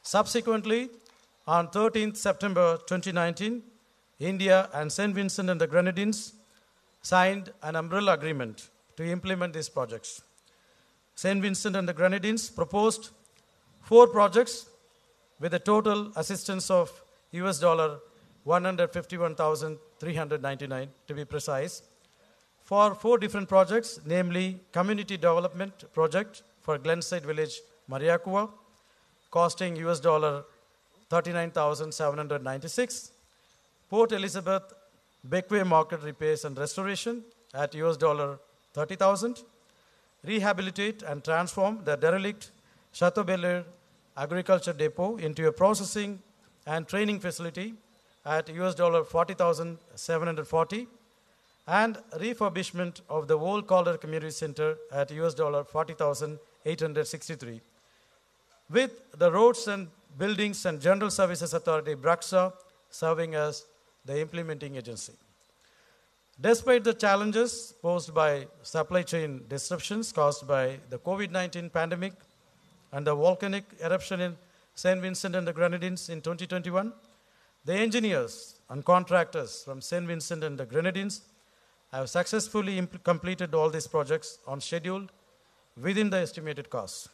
Subsequently, on 13th September 2019, India and St. Vincent and the Grenadines signed an umbrella agreement to implement these projects. St. Vincent and the Grenadines proposed 4 projects with a total assistance of US dollar 151,399 to be precise, for 4 different projects, namely Community Development Project for Glenside Village, Mariakua, costing US dollar 39,796, Port Elizabeth Beckway Market Repairs and Restoration at US dollar 30,000, rehabilitate and transform the derelict Chateau Belair Agriculture Depot into a processing and training facility at US dollar 40,740, and refurbishment of the Old Calder Community Center at US dollar 40,863. With the Roads and Buildings and General Services Authority, BRACSA, serving as the implementing agency. Despite the challenges posed by supply chain disruptions caused by the COVID-19 pandemic and the volcanic eruption in St. Vincent and the Grenadines in 2021, the engineers and contractors from St. Vincent and the Grenadines have successfully completed all these projects on schedule within the estimated costs.